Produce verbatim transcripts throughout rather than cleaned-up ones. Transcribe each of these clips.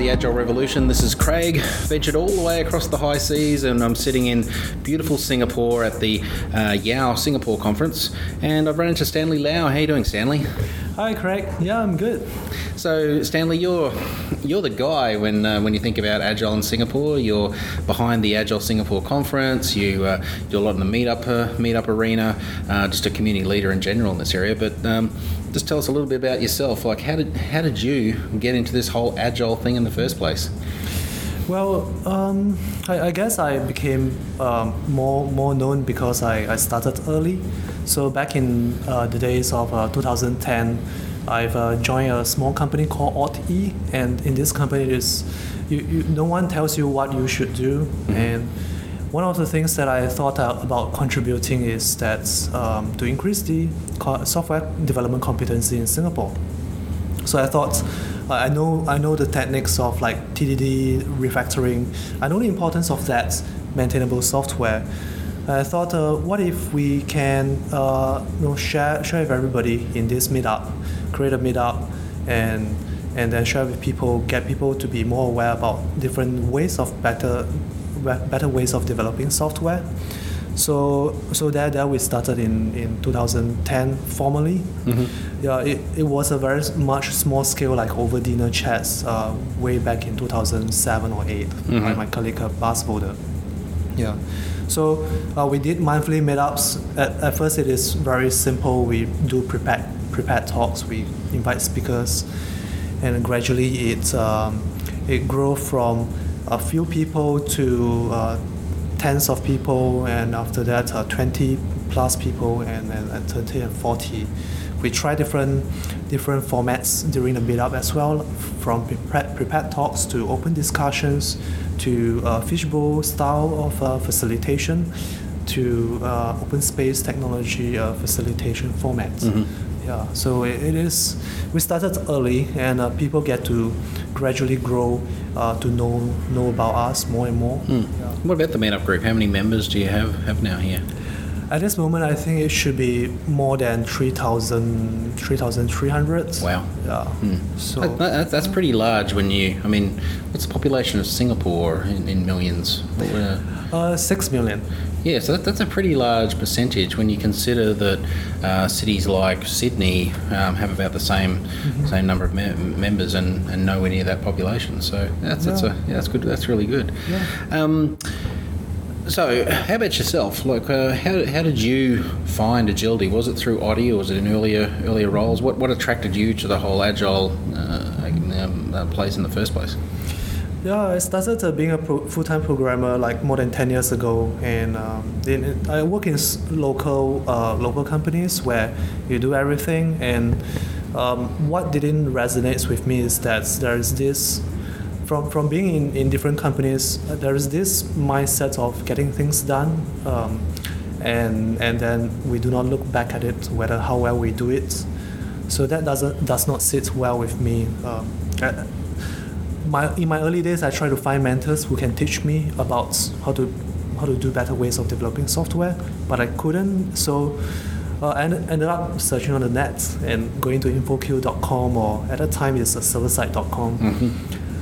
the Agile Revolution. This is Craig, ventured all the way across the high seas, and I'm sitting in beautiful Singapore at the uh, Yao Singapore conference, and I've run into Stanley Lau. How are you doing, Stanley? Hi, Craig. Yeah, I'm good. So, Stanley, you're you're the guy when uh, when you think about Agile in Singapore. You're behind the Agile Singapore conference. You uh, do a lot in the meetup uh, meetup arena. Uh, just a community leader in general in this area. But um, just tell us a little bit about yourself. Like, how did how did you get into this whole Agile thing in the first place? Well, um, I, I guess I became um, more more known because I, I started early. So back in uh, the days of uh, two thousand ten, I've uh, joined a small company called AltE, and in this company, is you, you, no one tells you what you should do. Mm-hmm. And one of the things that I thought about contributing is that um, to increase the software development competency in Singapore. So I thought, I know I know the techniques of like T D D, refactoring. I know the importance of that maintainable software. I thought, uh, what if we can uh, you know, share share with everybody in this meetup, create a meetup, and and then share with people, get people to be more aware about different ways of better better ways of developing software. So so there there we started in, in two thousand ten formally. Mm-hmm. Yeah, it, it was a very much small scale, like over dinner chats uh, way back in two thousand seven or eight. Mm-hmm. By my colleague uh, Bas Boulder. Yeah. So uh, we did monthly meetups. At, at first it is very simple. We do prepared prepared talks. We invite speakers, and gradually it um, it grew from a few people to uh, tens of people, and after that uh, twenty plus people, and, and, and thirty and forty. We try different different formats during the meetup as well, from prepared, prepared talks to open discussions, to uh, fishbowl style of uh, facilitation, to uh, open space technology uh, facilitation formats. Mm-hmm. Yeah, so it, it is. We started early, and uh, people get to gradually grow uh, to know know about us more and more. Mm. Yeah. What about the meetup group? How many members do you have have now here? At this moment, I think it should be more than three thousand, three thousand three hundred. Wow. Yeah. Hmm. So that, that, that's pretty large when you, I mean, what's the population of Singapore in, in millions? Uh, uh, six million. Yeah, so that, that's a pretty large percentage when you consider that uh, cities like Sydney um, have about the same mm-hmm. same number of me- members and, and nowhere near that population. So that's, that's, yeah. a, yeah, that's good. That's really good. Yeah. Um, So, how about yourself? Like, uh, how how did you find agility? Was it through AltE, or was it in earlier earlier roles? What what attracted you to the whole agile uh, um, uh, place in the first place? Yeah, I started uh, being a pro- full-time programmer like more than ten years ago, and um, in, I work in local uh, local companies where you do everything. And um, what didn't resonate with me is that there is this. From from being in, in different companies, uh, there is this mindset of getting things done, um, and and then we do not look back at it, whether how well we do it. So that doesn't does not sit well with me. Um, I, my in my early days, I tried to find mentors who can teach me about how to how to do better ways of developing software, but I couldn't. So uh, I ended up searching on the net and going to InfoQ dot com, or at that time it's serverside dot com. Mm-hmm.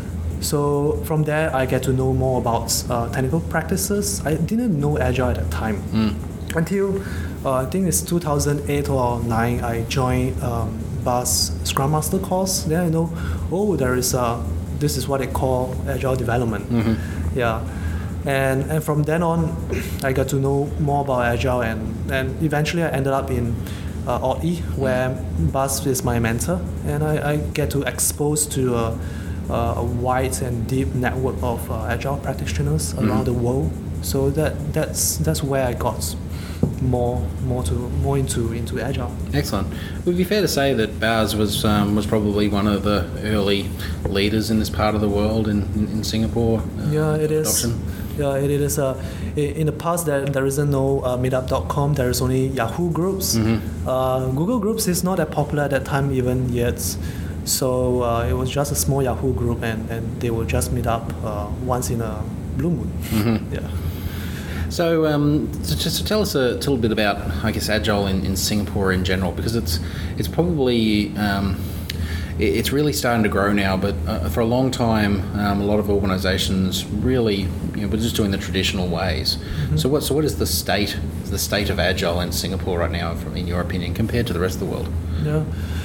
So from there, I get to know more about uh, technical practices. I didn't know Agile at that time. Mm. Until uh, I think it's two thousand eight or nine, I joined um, Bas Scrum Master course. Then I know, oh, there is a, this is what they call Agile development. Mm-hmm. Yeah. And and from then on, I got to know more about Agile, and, and eventually I ended up in uh, AltE, where Bas is my mentor, and I, I get to expose to uh, Uh, a wide and deep network of uh, agile practitioners around mm-hmm. the world. So that that's that's where I got more more to more into into agile. Excellent. Would it be fair to say that Bas was um, was probably one of the early leaders in this part of the world in in, in Singapore? Uh, yeah, it adoption? is. Yeah, it is. Uh, in the past, there there isn't no uh, meetup dot com. There is only Yahoo Groups. Mm-hmm. Uh, Google Groups is not that popular at that time even yet. So uh, it was just a small Yahoo group, and, and they would just meet up uh, once in a blue moon. Mm-hmm. Yeah. So um, just tell us a, a little bit about, I guess, Agile in, in Singapore in general, because it's it's probably um, it, it's really starting to grow now. But uh, for a long time, um, a lot of organisations really, you know, were just doing the traditional ways. Mm-hmm. So what? So what is the state, the state of Agile in Singapore right now, from, in your opinion, compared to the rest of the world? Yeah.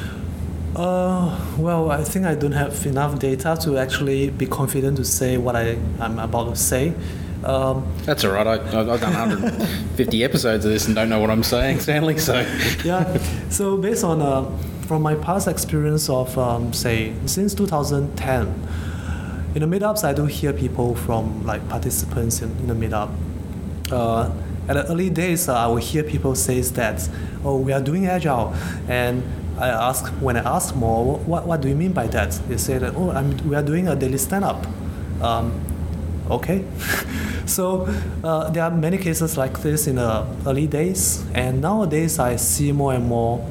Uh, well, I think I don't have enough data to actually be confident to say what I, I'm about to say. Um, That's all right. I, I've done one hundred fifty episodes of this and don't know what I'm saying, Stanley. So yeah. So based on uh, from my past experience of um, say since two thousand ten, in the meetups I do hear people from like participants in, in the meetup. Uh, at the early days, uh, I would hear people say that, "Oh, we are doing Agile," and I ask when I ask more, what what do you mean by that? They say that, "Oh, I'm, we are doing a daily stand-up." Um, okay. So uh, there are many cases like this in the early days, and nowadays I see more and more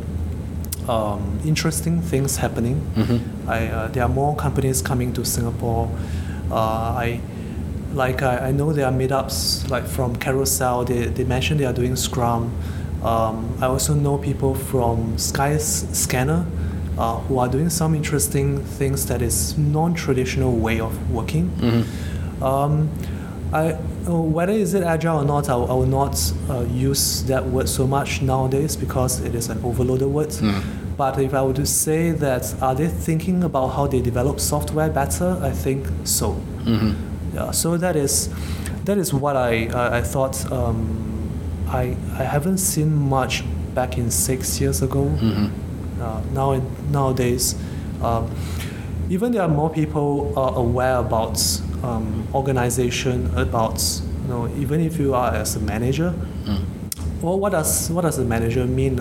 um, interesting things happening. Mm-hmm. I, uh, there are more companies coming to Singapore. Uh, I like I, I know there are meetups like from Carousel. They they mentioned they are doing Scrum. Um, I also know people from Skyscanner uh, who are doing some interesting things that is non-traditional way of working. Mm-hmm. Um, I, whether is it agile or not, I, I will not uh, use that word so much nowadays because it is an overloaded word. Mm. But if I were to say that, are they thinking about how they develop software better? I think so. Mm-hmm. Yeah. So that is that is what I I, I thought. Um, I I haven't seen much back in six years ago. Mm-hmm. Uh, now in, nowadays, um, even there are more people uh, aware about. Um, organization about, you know, even if you are as a manager, mm. well, what does what does a manager mean?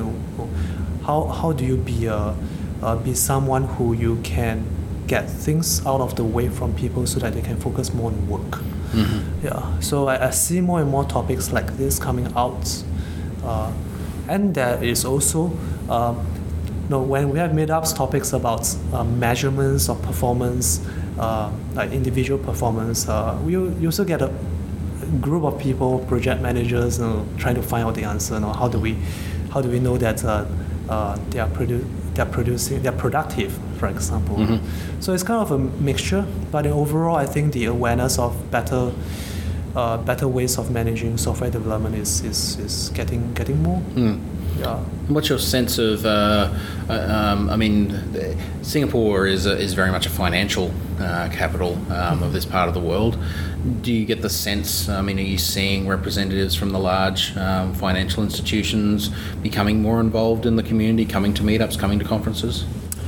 How how do you be a uh, be someone who you can get things out of the way from people so that they can focus more on work? Mm-hmm. Yeah. So I, I see more and more topics like this coming out, uh, and there is also. Uh, you know, when we have meetups, topics about uh, measurements of performance. Uh, like individual performance, uh, we you also get a group of people, project managers, you know, trying to find out the answer. You know, how do we, how do we know that uh, uh, they are produ- they're producing, they're productive, for example. Mm-hmm. So it's kind of a mixture, but overall, I think the awareness of better, uh, better ways of managing software development is is, is getting getting more. Mm. Yeah. What's your sense of? Uh, um, I mean, Singapore is a, is very much a financial uh, capital um, mm-hmm. of this part of the world. Do you get the sense? I mean, are you seeing representatives from the large um, financial institutions becoming more involved in the community, coming to meetups, coming to conferences?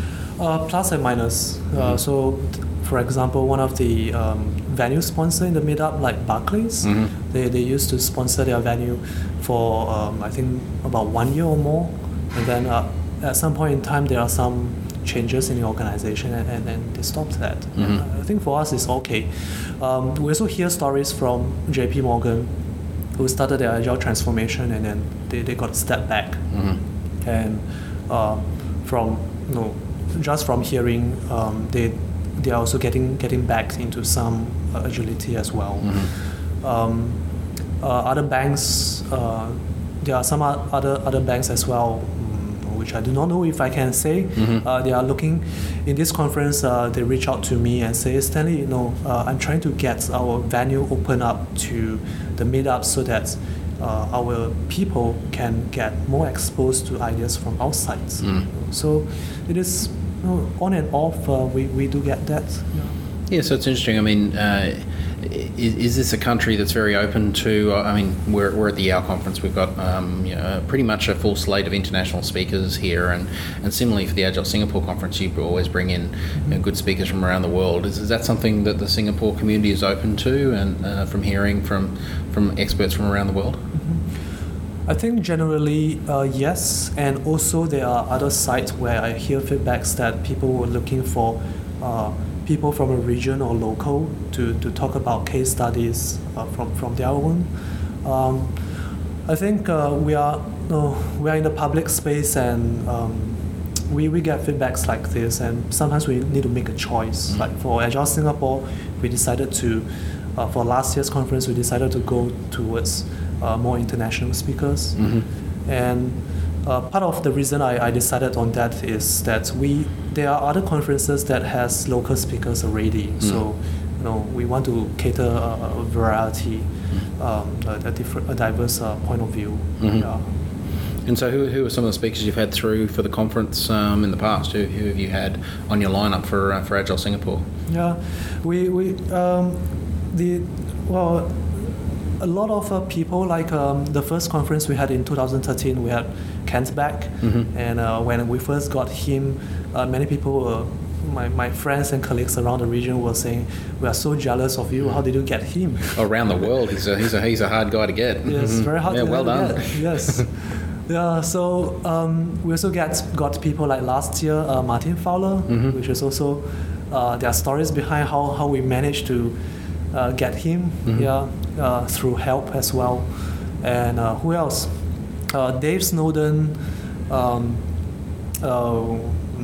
Uh, plus and minus. Mm-hmm. Uh, so, for example, one of the um, venue sponsor in the meetup, like Barclays, mm-hmm. they they used to sponsor their venue for um, I think about one year or more, and then uh, at some point in time there are some changes in the organization, and, and, and they stopped that. Mm-hmm. I think for us it's okay. Um, we also hear stories from J P Morgan, who started their agile transformation, and then they, they got a step back, mm-hmm. and uh, from you know just from hearing um, they they are also getting getting back into some uh, agility as well. Mm-hmm. Um, uh, other banks, uh, there are some other other banks as well, um, which I do not know if I can say. Mm-hmm. Uh, they are looking in this conference. Uh, they reach out to me and say, Stanley, you know, uh, I'm trying to get our venue open up to the meetup so that uh, our people can get more exposed to ideas from outside. Mm. So it is. No, on and off, uh, we, we do get that. Yeah. yeah, so it's interesting. I mean, uh, is, is this a country that's very open to, uh, I mean, we're, we're at the Y A O conference, we've got um, you know, pretty much a full slate of international speakers here, and, and similarly for the Agile Singapore conference, you always bring in mm-hmm. you know, good speakers from around the world. Is, is that something that the Singapore community is open to, and uh, from hearing from, from experts from around the world? I think generally uh, yes, and also there are other sites where I hear feedbacks that people were looking for uh, people from a region or local to, to talk about case studies uh, from, from their own. Um, I think uh, we are no, we are in the public space, and um, we, we get feedbacks like this, and sometimes we need to make a choice. Mm-hmm. Like for Agile Singapore, we decided to, uh, for last year's conference, we decided to go towards Uh, more international speakers, mm-hmm. and uh, part of the reason I, I decided on that is that we there are other conferences that has local speakers already. Mm. So, you know, we want to cater a, a variety, mm. um, a, a different, a diverse uh, point of view. Mm-hmm. Yeah. And so, who, who are some of the speakers you've had through for the conference um, in the past? Who, who have you had on your lineup for uh, for Agile Singapore? Yeah, we we um, the well, a lot of uh, people like um, the first conference we had in two thousand thirteen. We had Kent back, mm-hmm. and uh, when we first got him, uh, many people were. My, my friends and colleagues around the region were saying, "We are so jealous of you. How did you get him?" Around the world, he's a he's a he's a hard guy to get. Yes, mm-hmm. very hard. Yeah, to well done. Get. Yes. Yeah, so um, we also get got people like last year, uh, Martin Fowler, mm-hmm. which is also uh, there are stories behind how, how we managed to uh, get him, mm-hmm. yeah, uh, through help as well. And uh, who else? Uh, Dave Snowden. Um, uh,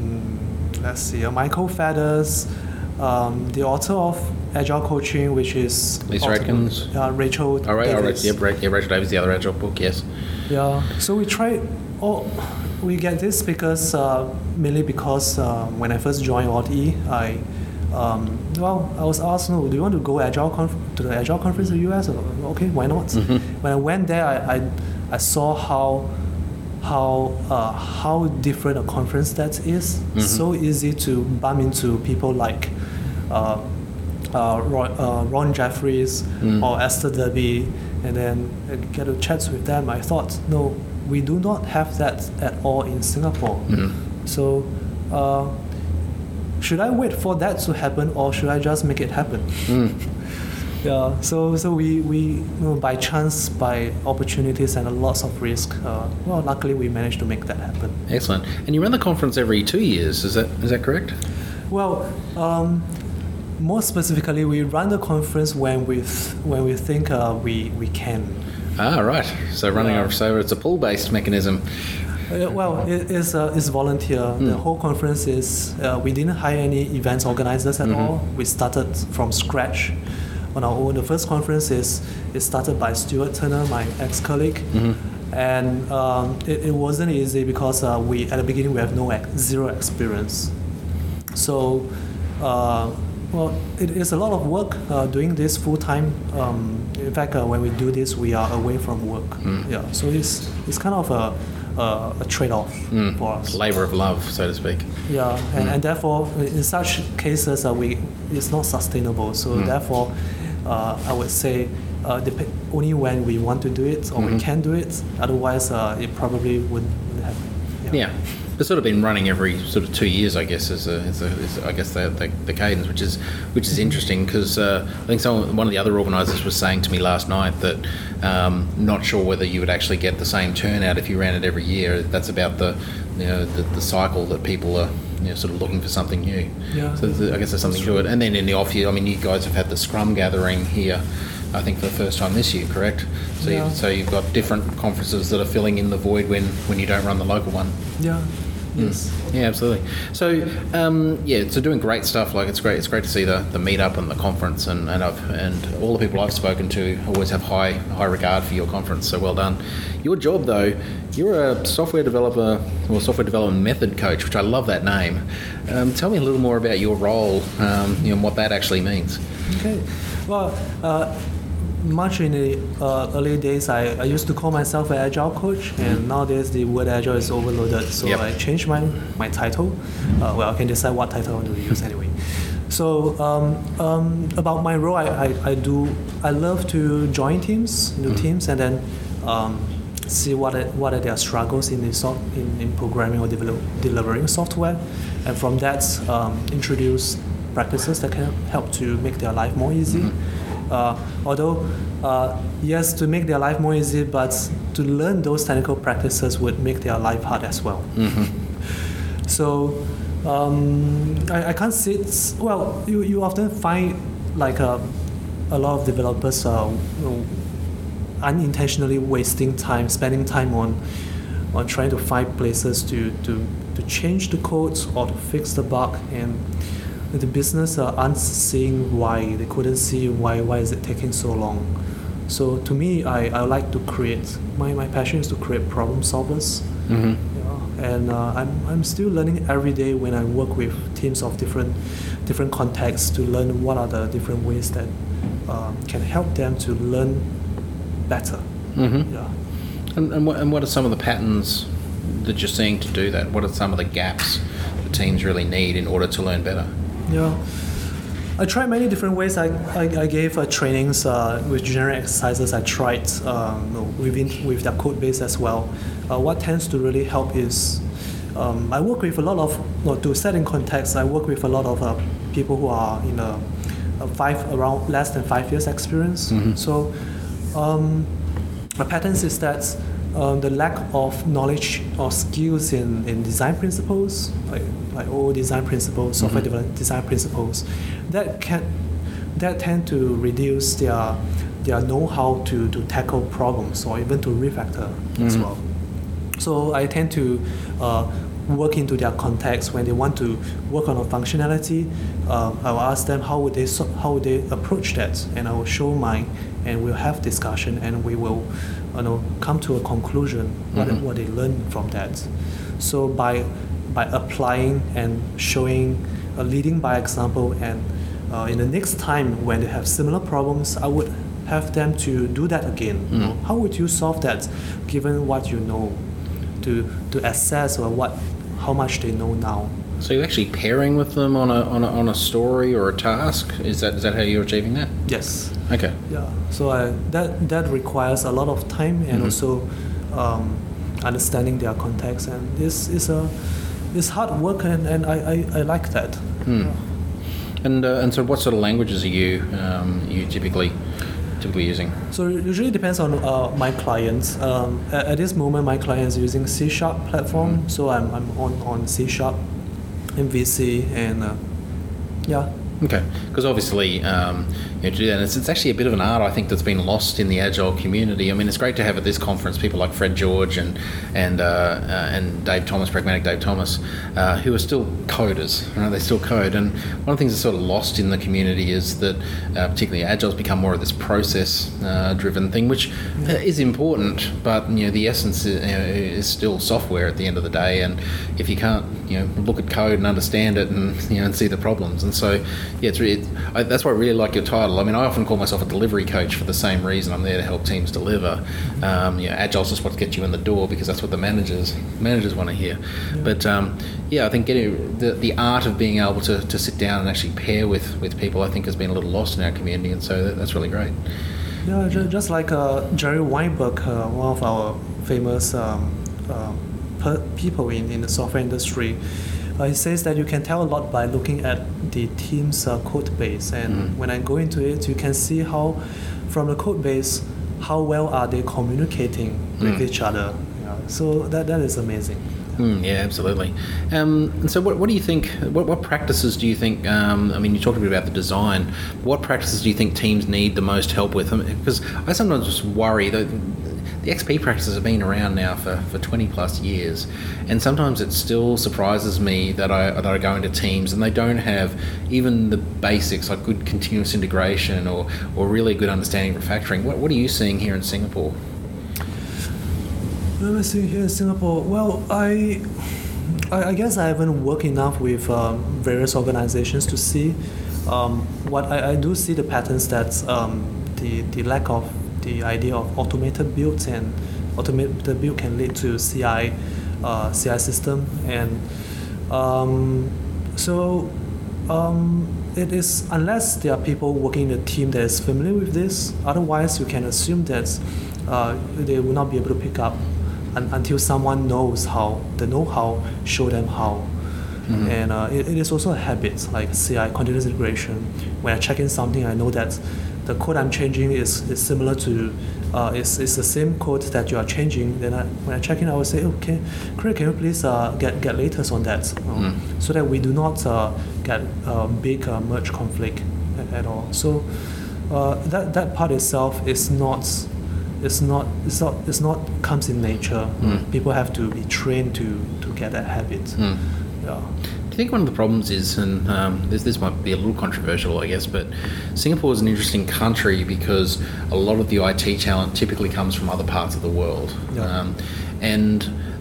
mm, let's see, uh, Michael Feathers, um, the author of Agile Coaching, which is Lisa Atkins, uh, Rachel. All right, Davis. all right, yep, right, yeah, Rachel Davis, the other Agile book, yes. Yeah, so we try. Oh, we get this because uh, mainly because uh, when I first joined O D E, I um, well, I was asked, "No, do you want to go Agile conf- to the Agile conference in the U S?" Okay, why not? Mm-hmm. When I went there, I, I I saw how how uh, how different a conference that is. Mm-hmm. So easy to bump into people like uh, uh, Ron, uh, Ron Jeffries mm. or Esther Derby, and then get to chat with them. I thought, no, we do not have that at all in Singapore. Mm. So uh, should I wait for that to happen, or should I just make it happen? Mm. Yeah, so so we, we you know, by chance, by opportunities and lots of risk, uh, well, luckily we managed to make that happen. Excellent. And you run the conference every two years, is that is that correct? Well, um, more specifically, we run the conference when we th- when we think uh, we we can. Ah, right. So running yeah. so it's a pull-based mechanism. Uh, well, it is uh, it's volunteer. Mm. The whole conference is uh, we didn't hire any events organizers at mm-hmm. all. We started from scratch on our own. The first conference is is started by Stuart Turner, my ex-colleague, mm-hmm. and um, it, it wasn't easy because uh, we at the beginning we have no ex- zero experience. So, uh, well, it is a lot of work uh, doing this full time. Um, in fact, uh, when we do this, we are away from work. Mm. Yeah, so it's it's kind of a a, a trade-off mm. for us. Labor of love, so to speak. Yeah, and, mm. and therefore, in such cases, uh, we it's not sustainable. So mm. therefore, uh, I would say uh, dep- only when we want to do it or mm-hmm. we can do it. Otherwise, uh, it probably wouldn't, wouldn't happen. Yeah. yeah. It's sort of been running every sort of two years, I guess, is, a, is, a, is I guess the, the, the cadence, which is which is interesting because uh, I think someone, one of the other organisers was saying to me last night that um, not sure whether you would actually get the same turnout if you ran it every year. That's about the you know the, the cycle that people are you know, sort of looking for something new. Yeah. So I guess there's something to it. And then in the off year, I mean, you guys have had the Scrum gathering here. I think for the first time this year, correct? So, yeah. you, so you've got different conferences that are filling in the void when, when you don't run the local one. Yeah. Yes. Mm. Yeah, absolutely. So, um, yeah, so doing great stuff. Like it's great. It's great to see the, the meetup and the conference, and and, I've, and all the people I've spoken to always have high high regard for your conference. So well done. Your job, though, you're a software developer or software development method coach, which I love that name. Um, tell me a little more about your role, um, you know, and what that actually means. Okay. Well. Uh, Much in the uh, early days, I, I used to call myself an agile coach, and mm-hmm. nowadays the word agile is overloaded. So yep. I changed my my title. Uh, well, I can decide what title I want to use anyway. So um, um, about my role, I, I, I do I love to join teams, new mm-hmm. teams, and then um, see what are, what are their struggles in the soft, in, in programming or develop, delivering software, and from that um, introduce practices that can help to make their life more easy. Mm-hmm. Uh, although, uh, yes, to make their life more easy, but to learn those technical practices would make their life hard as well. Mm-hmm. So, um, I, I can't sit. Well, you, you often find like a, a lot of developers uh, you know, unintentionally wasting time, spending time on on trying to find places to, to, to change the code or to fix the bug, and the business uh, aren't seeing why. They couldn't see why why is it taking so long. So to me, I, I like to create, my, my passion is to create problem solvers Mm-hmm. You know? And uh, I'm I'm still learning every day when I work with teams of different different contexts to learn what are the different ways that uh, can help them to learn better. Mm-hmm. Yeah. And, and, what, and what are some of the patterns that you're seeing to do that? What are some of the gaps the teams really need in order to learn better? Yeah. I tried many different ways. I, I, I gave uh, trainings uh, with generic exercises. I tried uh, you know, within with their code base as well. Uh, what tends to really help is um, I work with a lot of, you know, to set in context, I work with a lot of uh, people who are in a, a five, around less than five years experience. Mm-hmm. So um, my patterns is that um, the lack of knowledge or skills in, in design principles, like like all design principles, software mm-hmm. development design principles, that can that tend to reduce their their know-how to, to tackle problems or even to refactor mm-hmm. as well. So I tend to uh, work into their context when they want to work on a functionality. Uh, I will ask them how would they so, how would they approach that, and I will show mine, and we'll have discussion, and we will, you know, come to a conclusion what mm-hmm. what they learn from that. So by by applying and showing, uh, leading by example, and uh, in the next time when they have similar problems, I would have them to do that again. Mm. You know, how would you solve that, given what you know, to to assess or what how much they know now. So you're actually pairing with them on a on a, on a story or a task. Is that is that how you're achieving that? Yes. Okay. Yeah. So I, that that requires a lot of time and mm-hmm. also um, understanding their context, and this is a it's hard work, and, and I, I, I like that. Hmm. Yeah. And uh, and so what sort of languages are you um, you typically typically using? So it usually depends on uh, my clients. Um, at, at this moment, my client is using C Sharp platform, mm-hmm. so I'm I'm on, on C Sharp, M V C, and uh, yeah. Okay, because obviously, um, you know, to do that, it's, it's actually a bit of an art, I think, that's been lost in the Agile community. I mean, it's great to have at this conference people like Fred George and and uh, uh, and Dave Thomas, Pragmatic Dave Thomas, uh, who are still coders. Right? They still code, and one of the things that's sort of lost in the community is that, uh, particularly Agile's become more of this process-driven uh, thing, which yeah. is important, but you know, the essence is, you know, is still software at the end of the day. And if you can't, you know, look at code and understand it, and you know, and see the problems, and so. Yeah, it's really, I, that's why I really like your title. I mean, I often call myself a delivery coach for the same reason. I'm there to help teams deliver. Um, you know, Agile's just what gets you in the door because that's what the managers managers want to hear. Yeah. But um, yeah, I think getting the, the art of being able to, to sit down and actually pair with, with people, I think, has been a little lost in our community, and so that, that's really great. Yeah, just like uh, Jerry Weinberg, uh, one of our famous um, uh, per- people in, in the software industry. Uh, he says that you can tell a lot by looking at the team's uh, code base, and mm. when I go into it, you can see how, from the code base, how well are they communicating with mm. each other. Yeah. So that that is amazing. Mm, yeah, absolutely. Um, and so, what, what do you think? What, what practices do you think? Um, I mean, you talked a bit about the design. What practices do you think teams need the most help with? Because I, mean, I sometimes just worry that. The X P practices have been around now for, for twenty plus years, and sometimes it still surprises me that I that I go into teams and they don't have even the basics like good continuous integration or, or really good understanding of refactoring. What what are you seeing here in Singapore? What am I seeing here in Singapore? Well, I I, I guess I haven't worked enough with um, various organizations to see um, what I, I do see the patterns that um, the the lack of the idea of automated builds, and automated build can lead to C I, uh, C I system, and um, so um, it is, unless there are people working in a team that is familiar with this, otherwise you can assume that uh, they will not be able to pick up un- until someone knows how, the know-how, show them how. Mm-hmm. And uh, it, it is also a habit, like C I, continuous integration. When I check in something, I know that the code I'm changing is, is similar to, uh, is, is the same code that you are changing. Then I, when I check in, I will say, okay, Craig, can you please uh, get get latest on that, um, mm. so that we do not uh, get a big uh, merge conflict at, at all. So uh, that that part itself is not, it's not, it's not, it's not comes in nature. Mm. People have to be trained to to get that habit. Mm. Yeah. I think one of the problems is, and um, this, this might be a little controversial, I guess, but Singapore is an interesting country because a lot of the I T talent typically comes from other parts of the world. Yeah. Um, and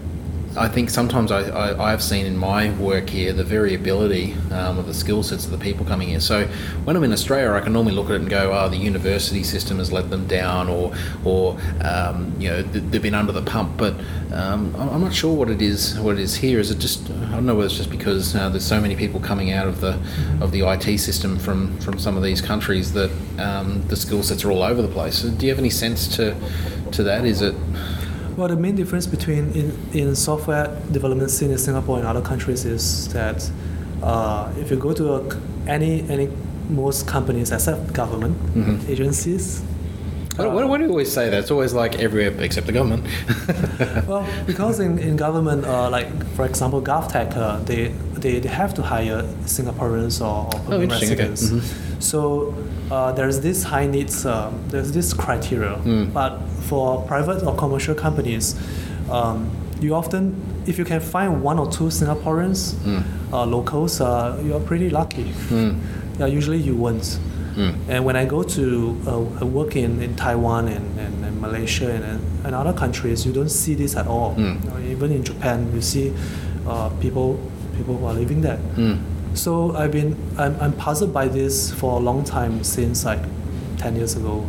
I think sometimes I, I, I've seen in my work here the variability um, of the skill sets of the people coming here. So when I'm in Australia, I can normally look at it and go, oh, the university system has let them down, or, or um, you know, they've been under the pump. But um, I'm not sure what it is. What it is here. Is it just? I don't know whether it's just because uh, there's so many people coming out of the of the I T system from, from some of these countries that um, the skill sets are all over the place. So do you have any sense to to that? Is it? Well, the main difference between in, in software development scene in Singapore and other countries is that uh, if you go to a, any any most companies except government mm-hmm. agencies. Why, uh, why, why do you always say that? It's always like everywhere except the government. Well, because in, in government, uh, like for example, GovTech, uh, they, they they have to hire Singaporeans or, or permanent oh, residents. Okay. Mm-hmm. So uh, there's this high needs, um, there's this criteria, mm. but for private or commercial companies, um, you often, if you can find one or two Singaporeans, mm. uh, locals, uh, you're pretty lucky. Mm. Yeah, usually you won't. Mm. And when I go to uh, work in, in Taiwan and, and, and Malaysia and, and other countries, you don't see this at all. Mm. You know, even in Japan, you see uh, people people who are living there. Mm. So I've been I'm, I'm puzzled by this for a long time, since like ten years ago.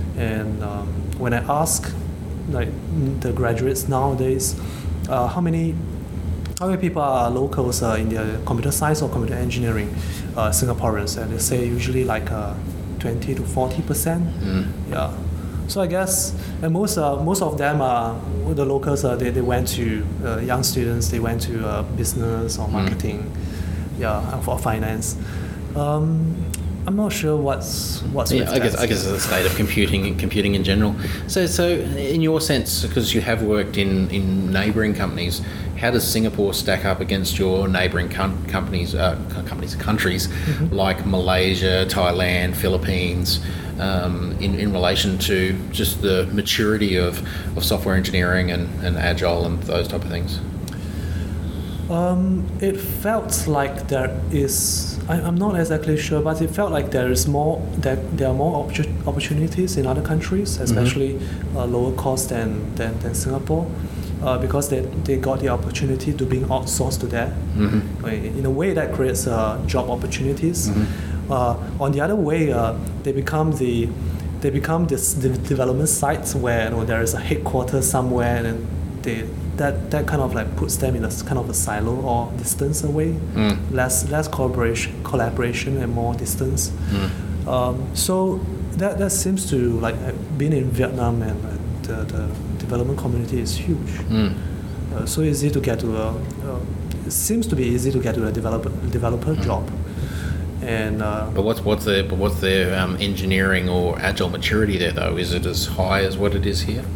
And um, when I ask like the graduates nowadays, uh, how many how many people are locals uh, in the computer science or computer engineering, uh, Singaporeans, and they say usually like uh, twenty to forty percent. Mm. Yeah. So I guess, and most uh, most of them are the locals. Uh, they they went to uh, young students. They went to uh, business or marketing. Mm. Yeah, for finance. Um, I'm not sure what's what's. Yeah, I guess I guess it's the state of computing and computing in general. So, so in your sense, because you have worked in, in neighbouring companies, how does Singapore stack up against your neighbouring com- companies, uh, companies, countries mm-hmm. like Malaysia, Thailand, Philippines, um, in in relation to just the maturity of, of software engineering and, and agile and those type of things? Um, it felt like there is. I, I'm not exactly sure, but it felt like there is more. That there are more opportun- opportunities in other countries, especially mm-hmm. uh, lower cost than than, than Singapore, uh, because they they got the opportunity to being outsourced to that. Mm-hmm. In a way, that creates uh, job opportunities. Mm-hmm. Uh, on the other way, uh, they become the they become this the development sites where, you know, there is a headquarters somewhere, and they. That, that kind of like puts them in a kind of a silo or distance away, mm. less less collaboration collaboration and more distance. Mm. Um, so that that seems to like being in Vietnam, and uh, the, the development community is huge. Mm. Uh, so easy to get to a. Uh, it seems to be easy to get to a developer developer mm. job. And uh, but what's what's their but what's their um, engineering or agile maturity there though? Is it as high as what it is here?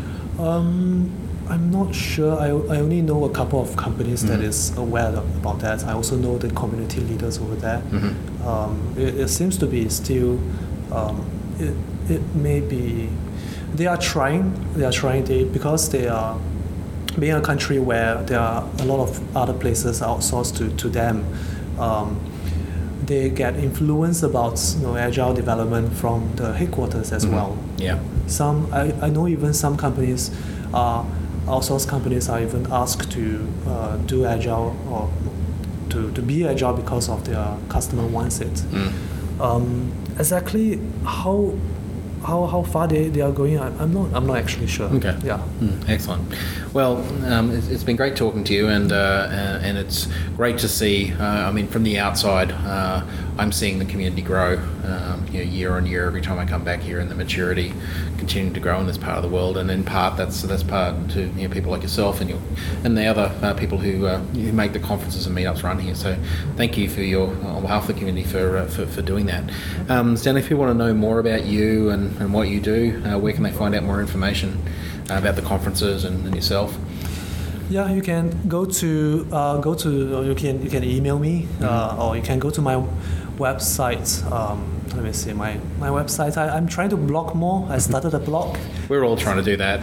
Um, I'm not sure. I, I only know a couple of companies mm-hmm. that is aware of, about that. I also know the community leaders over there. Mm-hmm. Um, it, it seems to be still. Um, it it may be. They are trying. They are trying. They because they are being a country where there are a lot of other places outsourced to to them. Um, they get influence about, you know, agile development from the headquarters as mm-hmm. well. Yeah. Some I, I know even some companies are. Outsourced companies are even asked to uh, do agile or to, to be agile because of their customer wants it. Mm. Um, exactly how how how far they, they are going, I, I'm not I'm not actually sure. Okay. Yeah. Mm, excellent. Well, um, it's, it's been great talking to you, and uh, and it's great to see. Uh, I mean, from the outside, uh, I'm seeing the community grow, um, you know, year on year. Every time I come back here, and the maturity continuing to grow in this part of the world. And in part, that's that's part to, you know, people like yourself and you and the other uh, people who uh, who make the conferences and meetups run here. So, thank you for your on behalf of the community for uh, for, for doing that. Um, Stanley, if people want to know more about you and, and what you do, uh, where can they find out more information uh, about the conferences and, and yourself? Yeah, you can go to uh, go to or you can you can email me, mm-hmm. uh, or you can go to my website. Um, let me see my my website. I, I'm trying to blog more. I started a blog. We're all trying to do that.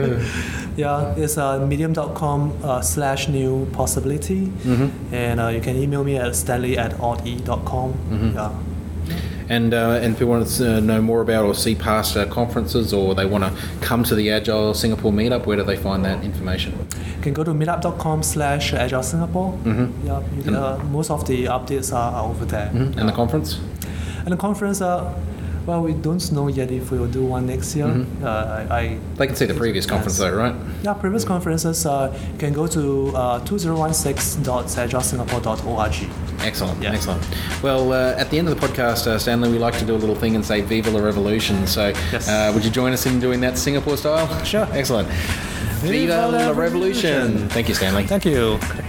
Yeah, it's uh, medium dot com uh, slash new possibility, mm-hmm. and uh, you can email me at stanley at audi dot com. Mm-hmm. Yeah. And uh, and if people want to uh, know more about or see past uh, conferences, or they want to come to the Agile Singapore meetup, where do they find that information? You can go to meetup.com slash Agile Singapore. Mm-hmm. Yeah, you, uh, most of the updates are, are over there. Mm-hmm. And the conference? And the conference, uh, well, we don't know yet if we will do one next year. Mm-hmm. Uh, I, I They can see the previous conference though, right? Yeah, previous conferences, uh, you can go to uh, two thousand sixteen dot agile singapore dot org. Excellent, Yeah. excellent. Well, uh, at the end of the podcast, uh, Stanley, we like to do a little thing and say "Viva la Revolution." So, Yes. uh, would you join us in doing that Singapore style? Sure. Excellent. Viva Viva la la revolution. revolution. Thank you, Stanley. Thank you.